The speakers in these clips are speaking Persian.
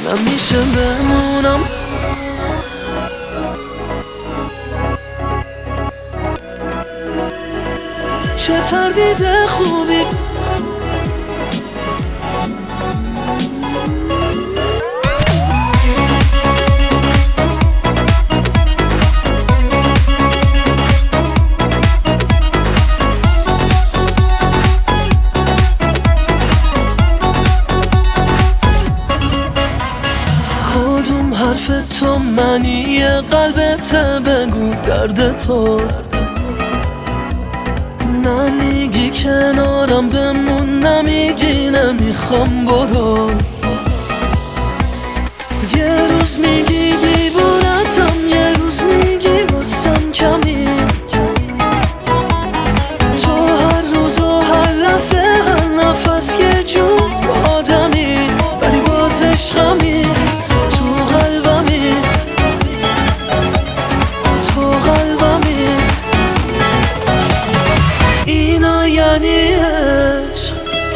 نمیشه بمونم. چه تردید خوبی کدوم حرف تو معنی قلبت بگو درد تو نمیگی کنارم بمون نمیگی نمیخوام برو یه روز میگی دیوونتم یه روز میگی واسم کمی تو هر روز و هر لحظه هر نفس یه جور آدمی ولی باز عشقمی تو قلبمی تو قلبمی اینا یعنی عشق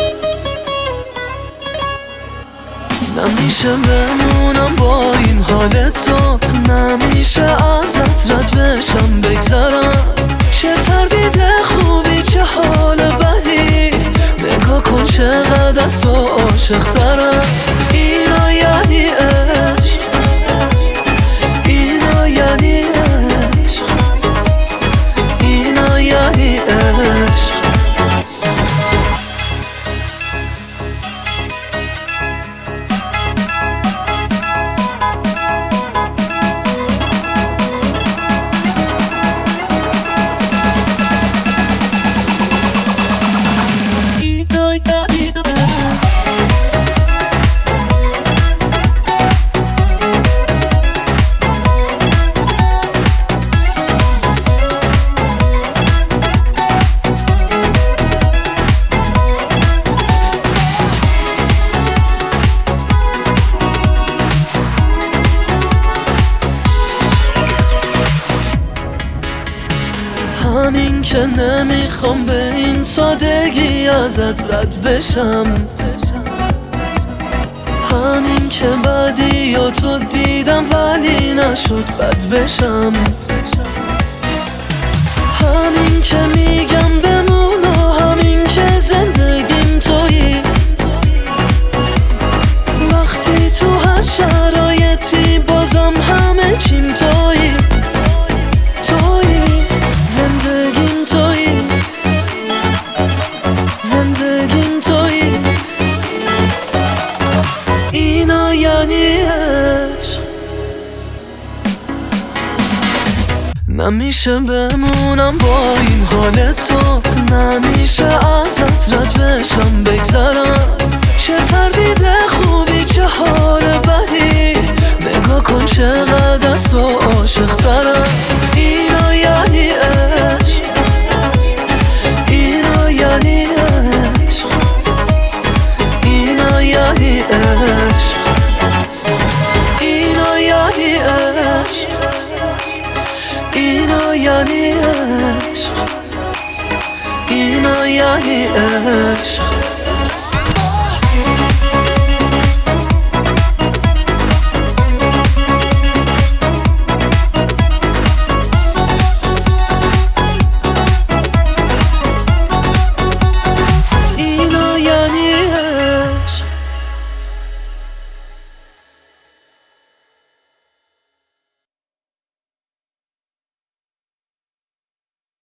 نمیشه بمونم با این حال تو نمیشه ازت رد بشم بگذرم چه تردید خوبی چه حال بدی نگاه کن چقدر از تو عاشق ترم اینا یعنی عشق اینا یعنی عشق اینا یعنی عشق همین که نمیخوام به این سادگی ازت رد بشم همین که بدی و تو دیدم ولی نشد بد بشم همین که میگم بمون و همین که زندگیم تویی وقتی تو هر شرایطی بازم همه چیم تویی زندگیم تویی زندگیم تویی اینا یعنی عشق نمیشه بمونم با این حال تو نمیشه ازت رد بشم بگذرم چه تردید خوبی چه حال بدی نگاه کن چقدر از تو عاشق ترم اینا یعنی عشق اینا یعنی عشق اینا یعنی عشق اینا یعنی عشق اینا یعنی عشق اینا یعنی عشق